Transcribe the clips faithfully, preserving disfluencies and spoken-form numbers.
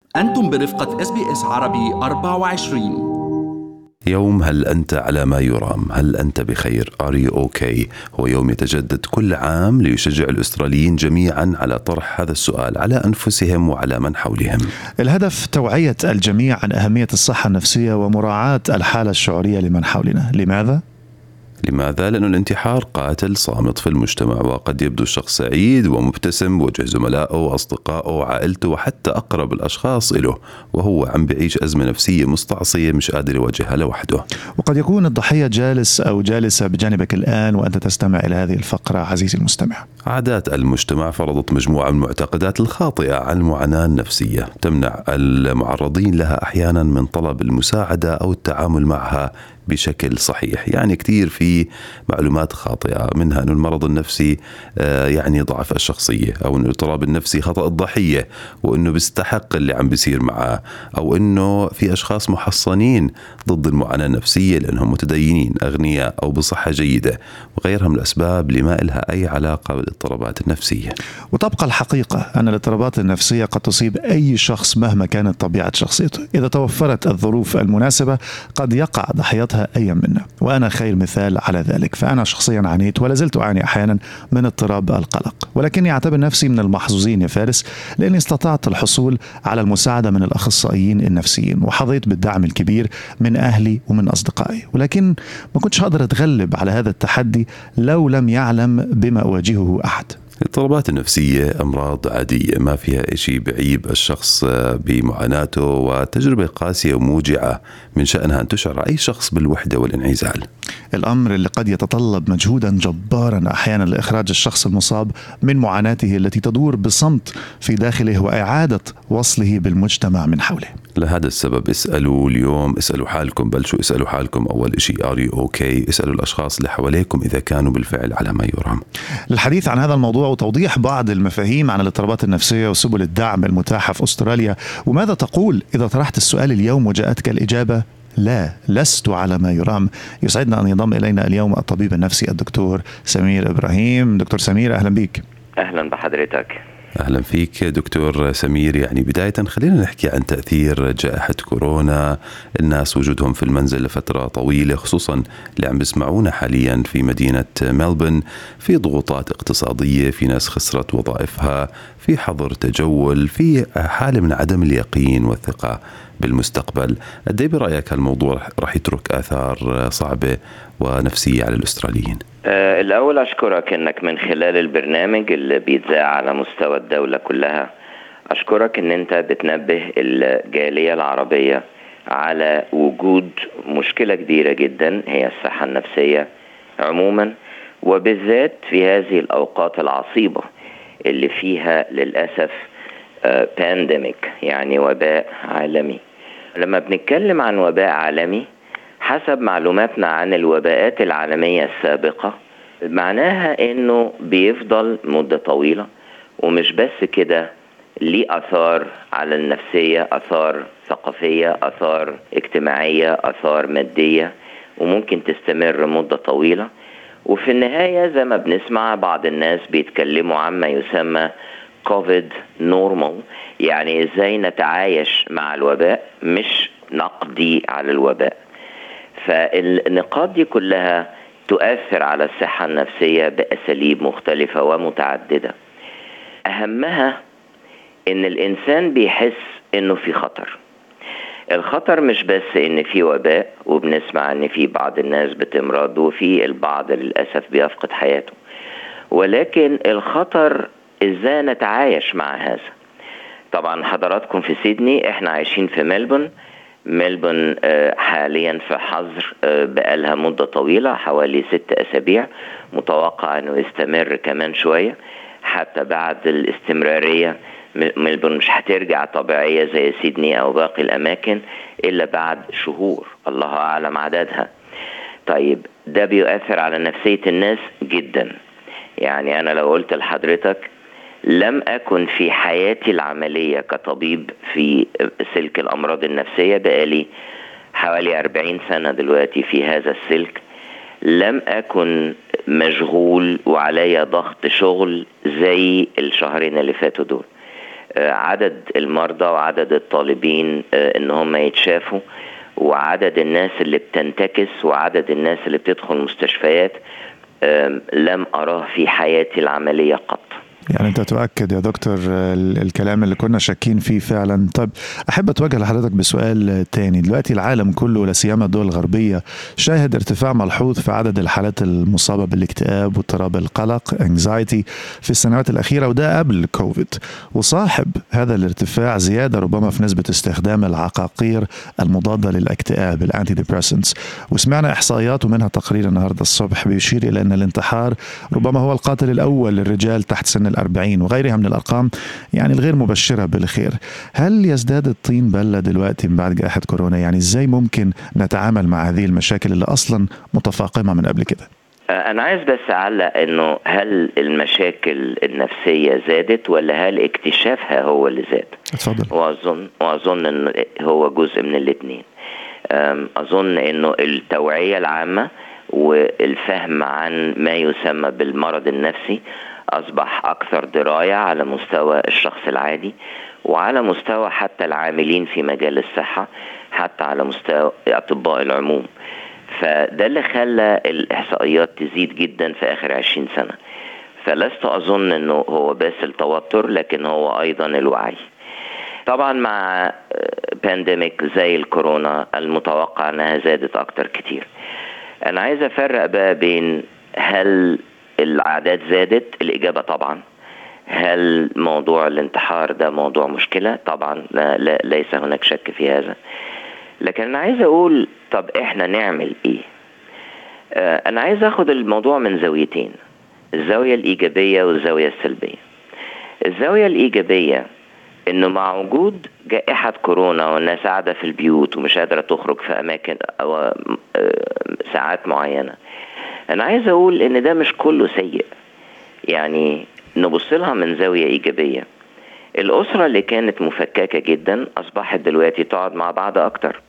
أنتم برفقة إس بي إس عربي أربعة وعشرين. يوم هل أنت على ما يرام؟ هل أنت بخير؟ Are you okay؟ هو يوم يتجدد كل عام ليشجع الأستراليين جميعا على طرح هذا السؤال على أنفسهم وعلى من حولهم. الهدف توعية الجميع عن أهمية الصحة النفسية ومراعاة الحالة الشعورية لمن حولنا. لماذا؟ لماذا؟ لأن الانتحار قاتل صامت في المجتمع، وقد يبدو الشخص سعيد ومبتسم بوجه زملائه وأصدقائه وعائلته وحتى أقرب الأشخاص له، وهو عم بيعيش أزمة نفسية مستعصية مش قادر يواجهها لوحده. وقد يكون الضحية جالس أو جالسة بجانبك الآن وأنت تستمع إلى هذه الفقرة عزيزي المستمع. عادات المجتمع فرضت مجموعة من المعتقدات الخاطئة عن المعاناة النفسية، تمنع المعرضين لها أحيانا من طلب المساعدة أو التعامل معها بشكل صحيح. يعني كتير في معلومات خاطئة، منها أن المرض النفسي يعني ضعف الشخصية، أو أن الاضطراب النفسي خطأ الضحية، وأنه بيستحق اللي عم بيصير معه، أو أنه في أشخاص محصنين ضد المعاناة النفسية لأنهم متدينين أغنياء أو بصحة جيدة، وغيرها من الأسباب اللي ما لها أي علاقة بالاضطرابات النفسية. وتبقى الحقيقة أن الاضطرابات النفسية قد تصيب أي شخص مهما كانت طبيعة شخصيته. إذا توفرت الظروف المناسبة قد يقع ضحيتها أي منا، وأنا خير مثال على ذلك. فأنا شخصيا عانيت ولا زلت أعاني أحيانا من اضطراب القلق، ولكني أعتبر نفسي من المحظوظين يا فارس، لأني استطعت الحصول على المساعدة من الأخصائيين النفسيين، وحظيت بالدعم الكبير من أهلي ومن أصدقائي. ولكن ما كنتش أقدر أتغلب على هذا التحدي لو لم يعلم بما أواجهه أحد. الاضطرابات النفسية أمراض عادية ما فيها إشي بعيب الشخص بمعاناته، وتجربة قاسية وموجعة من شأنها أن تشعر أي شخص بالوحدة والانعزال. الأمر اللي قد يتطلب مجهودا جبارا أحيانا لإخراج الشخص المصاب من معاناته التي تدور بصمت في داخله وإعادة وصله بالمجتمع من حوله. لهذا السبب اسألوا اليوم، اسألوا حالكم، بل شو اسألوا حالكم أول إشي Are you okay؟ اسألوا الأشخاص اللي حواليكم إذا كانوا بالفعل على ما يرام. للحديث عن هذا الموضوع وتوضيح بعض المفاهيم عن الاضطرابات النفسية وسبل الدعم المتاحة في أستراليا، وماذا تقول إذا طرحت السؤال اليوم وجاءتك الإجابة لا، لست على ما يرام، يسعدنا أن ينضم إلينا اليوم الطبيب النفسي الدكتور سمير إبراهيم. دكتور سمير أهلا بيك. أهلا بحضرتك. أهلا فيك دكتور سمير. يعني بداية خلينا نحكي عن تأثير جائحة كورونا، الناس وجودهم في المنزل لفترة طويلة، خصوصا اللي عم بيسمعونا حاليا في مدينة ملبورن، في ضغوطات اقتصادية، في ناس خسرت وظائفها، في حظر تجول، في حالة من عدم اليقين والثقة بالمستقبل. قد ايه برأيك هالموضوع رح يترك آثار صعبة ونفسية على الأستراليين؟ أه الأول أشكرك أنك من خلال البرنامج اللي بيتذاع على مستوى الدولة كلها، أشكرك أن أنت بتنبه الجالية العربية على وجود مشكلة كبيرة جدا هي الصحة النفسية عموما، وبالذات في هذه الأوقات العصيبة اللي فيها للأسف أه بانديميك، يعني وباء عالمي. لما بنتكلم عن وباء عالمي حسب معلوماتنا عن الوباءات العالمية السابقة، معناها انه بيفضل مدة طويلة، ومش بس كده، ليه اثار على النفسية، اثار ثقافية، اثار اجتماعية، اثار مادية، وممكن تستمر مدة طويلة. وفي النهاية زي ما بنسمع بعض الناس بيتكلموا عما يسمى كوفيد نورمال، يعني ازاي نتعايش مع الوباء مش نقضي على الوباء. فالنقاط دي كلها تؤثر على الصحة النفسية بأساليب مختلفة ومتعددة. أهمها إن الإنسان بيحس إنه في خطر. الخطر مش بس إن في وباء، وبنسمع إن في بعض الناس بتمرض وفي البعض للأسف بيفقد حياته، ولكن الخطر إزاي نتعايش مع هذا. طبعا حضراتكم في سيدني، إحنا عايشين في ملبورن. ملبورن حاليا في حظر بقالها مدة طويلة حوالي ست أسابيع، متوقع أنه يستمر كمان شوية حتى بعد الاستمرارية. ملبورن مش هترجع طبيعية زي سيدني أو باقي الأماكن إلا بعد شهور الله أعلم عددها. طيب ده بيؤثر على نفسية الناس جدا. يعني أنا لو قلت لحضرتك لم أكن في حياتي العملية كطبيب في سلك الأمراض النفسية، بقالي حوالي أربعين سنة دلوقتي في هذا السلك، لم أكن مشغول وعلي ضغط شغل زي الشهرين اللي فاتوا دول. عدد المرضى وعدد الطالبين ان هم يتشافوا وعدد الناس اللي بتنتكس وعدد الناس اللي بتدخل مستشفيات لم أراه في حياتي العملية قط. يعني أنت تؤكد يا دكتور الكلام اللي كنا شاكين فيه فعلا. طيب أحب أتوجه لحضرتك بسؤال تاني. دلوقتي العالم كله لا سيما الدول الغربية شاهد ارتفاع ملحوظ في عدد الحالات المصابة بالاكتئاب واضطراب القلق anxiety في السنوات الأخيرة، وده قبل كوفيد. وصاحب هذا الارتفاع زيادة ربما في نسبة استخدام العقاقير المضادة للاكتئاب الانتي ديبريسنتس. وسمعنا إحصائيات ومنها تقرير النهاردة الصبح بيشير إلى أن الانتحار ربما هو القاتل الأول للرجال تحت سن الأربعين وغيرها من الأرقام يعني الغير مبشرة بالخير. هل يزداد الطين بلة دلوقتي من بعد جائحة كورونا؟ يعني إزاي ممكن نتعامل مع هذه المشاكل اللي أصلا متفاقمة من قبل كده؟ أنا عايز بس أعلق إنه هل المشاكل النفسية زادت ولا هل اكتشافها هو اللي زاد؟ اتفضل. وأظن وأظن إنه هو جزء من الاثنين. أظن إنه التوعية العامة والفهم عن ما يسمى بالمرض النفسي أصبح أكثر دراية على مستوى الشخص العادي وعلى مستوى حتى العاملين في مجال الصحة، حتى على مستوى أطباء العموم. فده اللي خلى الإحصائيات تزيد جدا في آخر عشرين سنة. فلست أظن أنه هو بس التوتر، لكن هو أيضا الوعي. طبعا مع بانديميك زي الكورونا المتوقع أنها زادت أكتر كتير. أنا عايز أفرق بقى بين هل الأعداد زادت؟ الإجابة طبعا. هل موضوع الانتحار ده موضوع مشكلة؟ طبعا لا, لا ليس هناك شك في هذا. لكن أنا عايز أقول طب إحنا نعمل إيه؟ آه أنا عايز أخد الموضوع من زاويتين، الزاوية الإيجابية والزاوية السلبية. الزاوية الإيجابية إنه مع وجود جائحة كورونا والناس قاعدة في البيوت ومش قادرة تخرج في أماكن أو آه ساعات معينة، أنا عايز أقول إن ده مش كله سيء. يعني نبص لها من زاوية إيجابية. الأسرة اللي كانت مفككة جدا أصبحت دلوقتي تقعد مع بعض أكتر.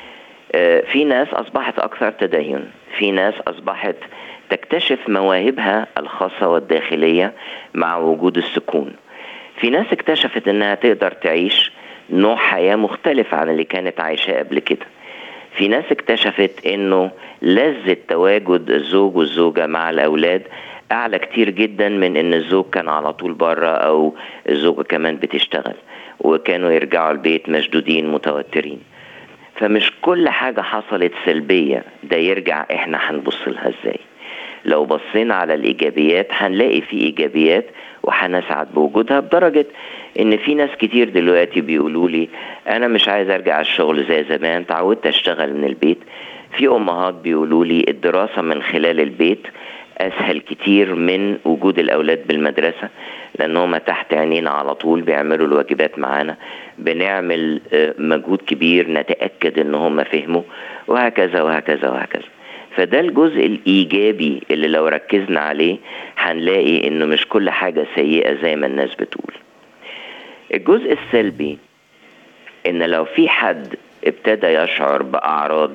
في ناس أصبحت أكثر تدين، في ناس أصبحت تكتشف مواهبها الخاصة والداخلية مع وجود السكون. في ناس اكتشفت أنها تقدر تعيش نوع حياة مختلف عن اللي كانت عايشة قبل كده. في ناس اكتشفت أنه لذة تواجد الزوج والزوجة مع الأولاد أعلى كتير جدا من أن الزوج كان على طول برا أو الزوجة كمان بتشتغل وكانوا يرجعوا البيت مشدودين متوترين. فمش كل حاجة حصلت سلبية ده يرجع إحنا هنبص لها إزاي. لو بصينا على الإيجابيات هنلاقي في إيجابيات وهنسعد بوجودها، بدرجة إن في ناس كتير دلوقتي بيقولوا لي أنا مش عايز أرجع الشغل زي زمان، تعودت أشتغل من البيت. في أمهات بيقولوا لي الدراسة من خلال البيت أسهل كتير من وجود الأولاد بالمدرسة، لأنهم تحت عينينا على طول بيعملوا الواجبات معانا، بنعمل مجهود كبير نتأكد إنهم فهموا، وهكذا وهكذا وهكذا. فده الجزء الإيجابي اللي لو ركزنا عليه هنلاقي إنه مش كل حاجة سيئة زي ما الناس بتقول. الجزء السلبي إن لو في حد ابتدى يشعر بأعراض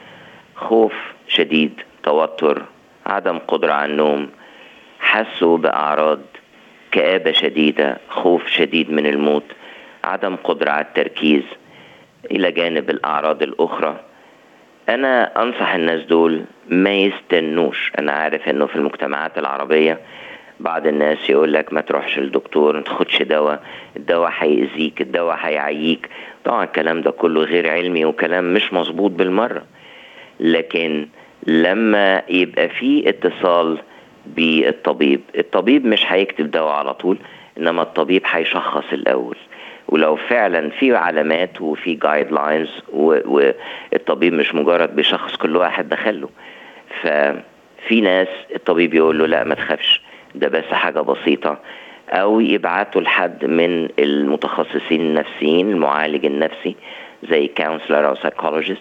خوف شديد، توتر، عدم قدرة على النوم، حسوا بأعراض كآبة شديدة، خوف شديد من الموت، عدم قدرة على التركيز، إلى جانب الأعراض الأخرى، أنا أنصح الناس دول ما يستنوش. أنا عارف أنه في المجتمعات العربية بعض الناس يقول لك ما تروحش للدكتور، ما تاخدش دواء، الدواء هيأذيك، الدواء هيعييك. طبعا الكلام ده كله غير علمي وكلام مش مظبوط بالمرة. لكن لما يبقى في اتصال بالطبيب، الطبيب مش هيكتب دواء على طول، إنما الطبيب هيشخص الأول، ولو فعلا في علامات وفي جايد لاينز، والطبيب مش مجرد بيشخص كل واحد دخله. ففي ناس الطبيب يقول له لا ما تخافش، ده بس حاجة بسيطة، أو يبعته لحد من المتخصصين النفسيين، المعالج النفسي زي كونسلر أو سايكولوجيست،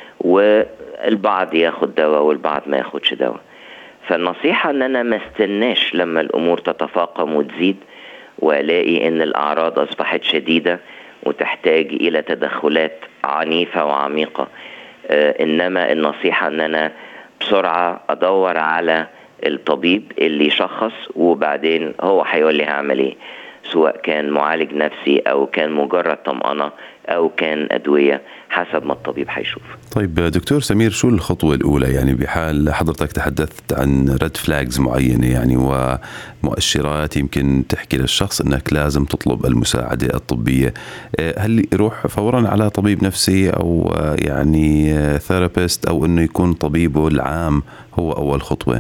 والبعض ياخد دواء والبعض ما ياخدش دواء. فالنصيحة أن أنا ما استناش لما الأمور تتفاقم وتزيد وألاقي أن الأعراض أصبحت شديدة وتحتاج إلى تدخلات عنيفة وعميقة. آه إنما النصيحة أن أنا بسرعة أدور على الطبيب اللي يشخص، وبعدين هو هيقول لي هعمل إيه. سواء كان معالج نفسي أو كان مجرد طمأنة أو كان أدوية، حسب ما الطبيب هيشوف. طيب دكتور سمير، شو الخطوة الأولى يعني بحال حضرتك تحدثت عن ريد فلاجز معينة يعني ومؤشرات يمكن تحكي للشخص أنك لازم تطلب المساعدة الطبية؟ هل يروح فورا على طبيب نفسي أو يعني ثيرابيست، أو أنه يكون طبيبه العام هو أول خطوة؟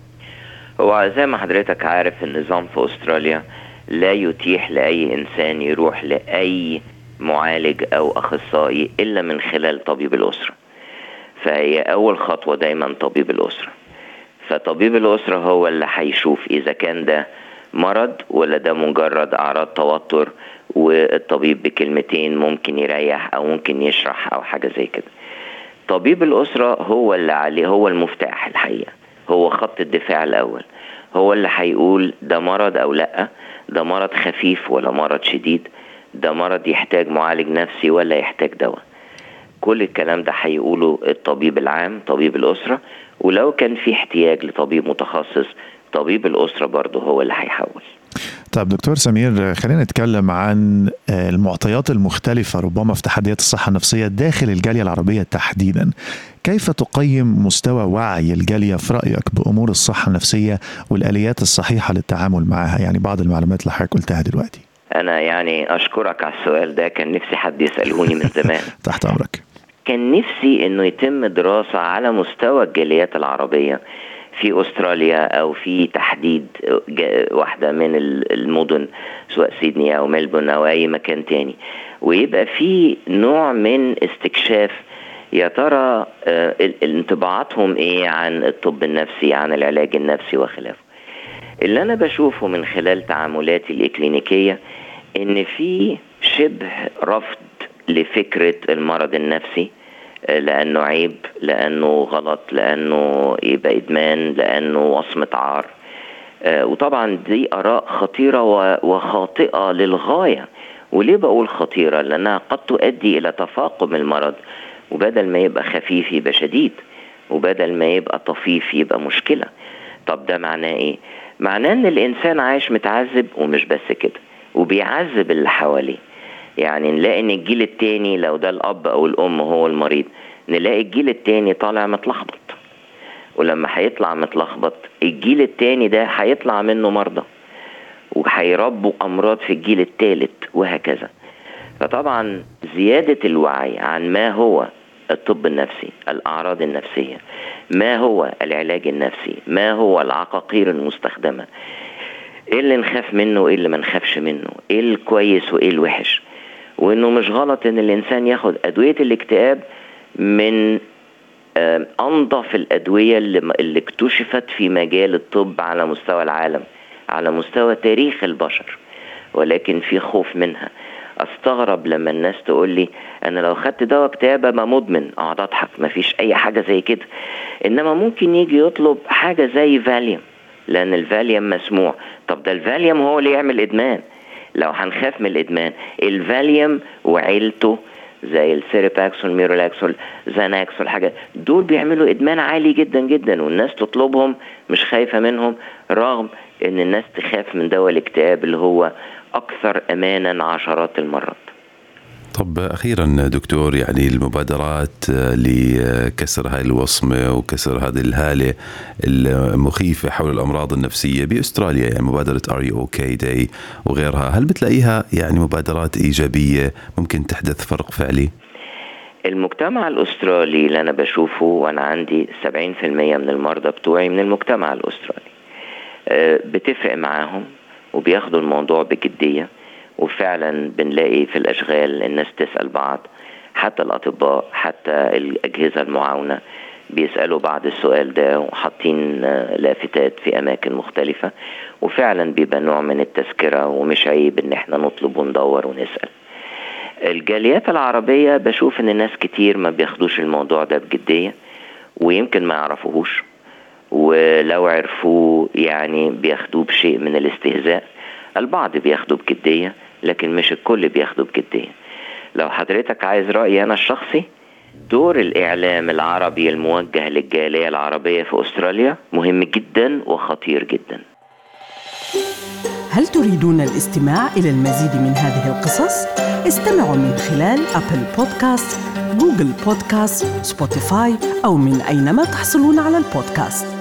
هو زي ما حضرتك عارف النظام في أستراليا لا يتيح لأي إنسان يروح لأي معالج أو أخصائي إلا من خلال طبيب الأسرة. فهي أول خطوة دايما طبيب الأسرة. فطبيب الأسرة هو اللي هيشوف إذا كان ده مرض ولا ده مجرد أعراض توتر، والطبيب بكلمتين ممكن يريح أو ممكن يشرح أو حاجة زي كده. طبيب الأسرة هو اللي عليه، هو المفتاح الحقيقة، هو خط الدفاع الأول، هو اللي هيقول ده مرض أو لأ، ده مرض خفيف ولا مرض شديد، ده مرض يحتاج معالج نفسي ولا يحتاج دواء. كل الكلام ده هيقوله الطبيب العام طبيب الأسرة، ولو كان في احتياج لطبيب متخصص طبيب الأسرة برضه هو اللي هيحول. طيب دكتور سمير، خلينا نتكلم عن المعطيات المختلفة ربما في تحديات الصحة النفسية داخل الجالية العربية تحديدا. كيف تقيم مستوى وعي الجالية في رأيك بأمور الصحة النفسية والآليات الصحيحة للتعامل معها؟ يعني بعض المعلومات اللي حضرتك قلتها دلوقتي. أنا يعني أشكرك على السؤال ده، كان نفسي حد يسألهوني من زمان. تحت أمرك. كان نفسي إنه يتم دراسة على مستوى الجاليات العربية في أستراليا أو في تحديد واحدة من المدن سواء سيدني أو ملبون أو أي مكان تاني، ويبقى في نوع من استكشاف يا ترى انطباعاتهم إيه عن الطب النفسي، عن العلاج النفسي وخلافه. اللي أنا بشوفه من خلال تعاملاتي الإكلينيكية إن في شبه رفض لفكرة المرض النفسي، لأنه عيب، لأنه غلط، لأنه يبقى إدمان، لأنه وصمة عار. وطبعا دي آراء خطيرة وخاطئة للغاية. وليه بقول خطيرة؟ لأنها قد تؤدي إلى تفاقم المرض، وبدل ما يبقى خفيف يبقى شديد، وبدل ما يبقى طفيف يبقى مشكلة. طب ده معناه إيه؟ معناه إن الإنسان عايش متعذب، ومش بس كده، وبيعذب اللي حواليه. يعني نلاقي ان الجيل التاني لو ده الاب او الام هو المريض، نلاقي الجيل التاني طالع متلخبط، ولما هيطلع متلخبط الجيل التاني ده هيطلع منه مرضى، وهيربوا امراض في الجيل الثالث وهكذا. فطبعا زيادة الوعي عن ما هو الطب النفسي، الاعراض النفسية، ما هو العلاج النفسي، ما هو العقاقير المستخدمة، ايه اللي نخاف منه وايه اللي ما نخافش منه، ايه الكويس وايه الوحش، وانه مش غلط ان الانسان ياخد ادوية الاكتئاب من انظف الادوية اللي اكتشفت في مجال الطب على مستوى العالم، على مستوى تاريخ البشر، ولكن في خوف منها. استغرب لما الناس تقول لي انا لو خدت دواء اكتئاب ابقى مدمن، اقعد اضحك، مفيش اي حاجة زي كده. انما ممكن يجي يطلب حاجة زي فاليوم، لان الفاليوم مسموع. طب ده الفاليوم هو اللي يعمل ادمان. لو هنخاف من الادمان، الفاليوم وعيلته زي السيريباكسول، ميرولاكسول، زاناكسول، حاجات دول بيعملوا ادمان عالي جدا جدا، والناس تطلبهم مش خايفة منهم، رغم ان الناس تخاف من دواء الاكتئاب اللي هو اكثر امانا عشرات المرات. طب أخيرا دكتور، يعني المبادرات لكسر هاي الوصمة وكسر هذه الهالة المخيفة حول الأمراض النفسية بأستراليا، يعني مبادرة Are You OK Day وغيرها، هل بتلاقيها يعني مبادرات إيجابية ممكن تحدث فرق فعلي؟ المجتمع الأسترالي اللي أنا بشوفه، وأنا عندي سبعين في المية من المرضى بتوعي من المجتمع الأسترالي، بتفرق معاهم وبياخدوا الموضوع بجدية، وفعلا بنلاقي في الأشغال الناس تسأل بعض، حتى الأطباء حتى الأجهزة المعاونة بيسألوا بعض السؤال ده، وحاطين لافتات في أماكن مختلفة، وفعلا بيبقى نوع من التذكرة، ومش عيب إن احنا نطلب وندور ونسأل. الجاليات العربية بشوف إن ناس كتير ما بياخدوش الموضوع ده بجدية، ويمكن ما يعرفوهوش، ولو عرفوه يعني بياخدوه بشيء من الاستهزاء. البعض بياخدوا بجدية، لكن مش الكل بياخدوا بجدية. لو حضرتك عايز رأيي أنا الشخصي، دور الإعلام العربي الموجه للجالية العربية في أستراليا مهم جدا وخطير جدا. هل تريدون الاستماع إلى المزيد من هذه القصص؟ استمعوا من خلال أبل بودكاست، جوجل بودكاست، سبوتيفاي أو من أينما تحصلون على البودكاست.